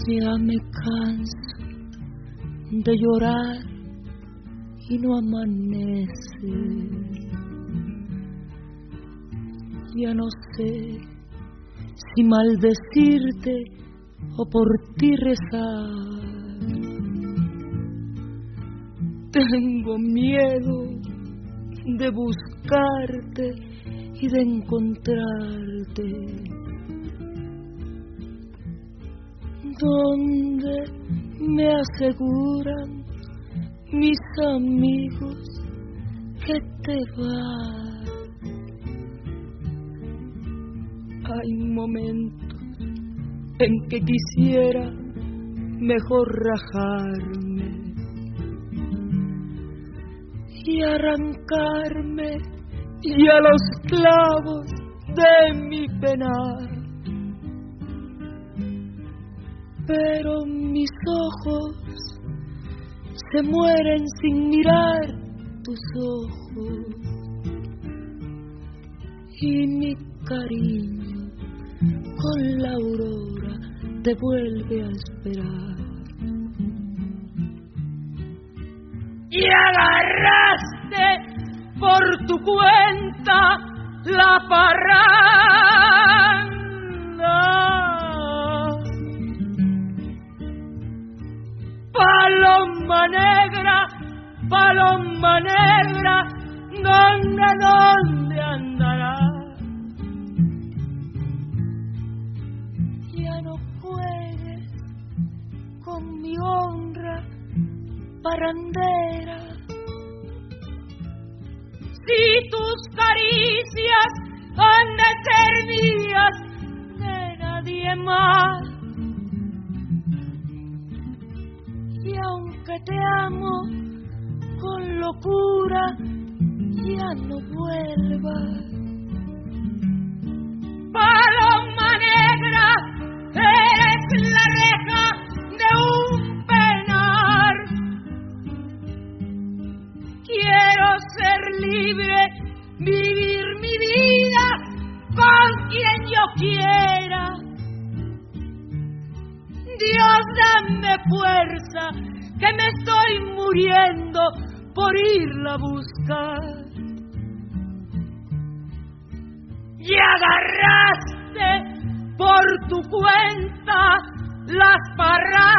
Ya me canso de llorar y no amanece. Ya no sé si maldecirte o por ti rezar. Tengo miedo de buscarte y de encontrarte. Donde me aseguran mis amigos que te vas. Hay momentos en que quisiera mejor rajarme y arrancarme ya los clavos de mi penar. Pero mis ojos se mueren sin mirar tus ojos y mi cariño con la aurora te vuelve a esperar. Y agarraste por tu cuenta la parranda. Paloma negra, ¿dónde andará? Ya no juegues con mi honra parrandera. Si tus caricias han de ser mías, de nadie más. Y aunque te amo con locura, ya no vuelvas. Paloma negra, eres la reja de un penar. Quiero ser libre, vivir mi vida con quien yo quiera. Dios, dame fuerza, que me estoy muriendo por irla a buscar. Y agarraste por tu cuenta las parrandas.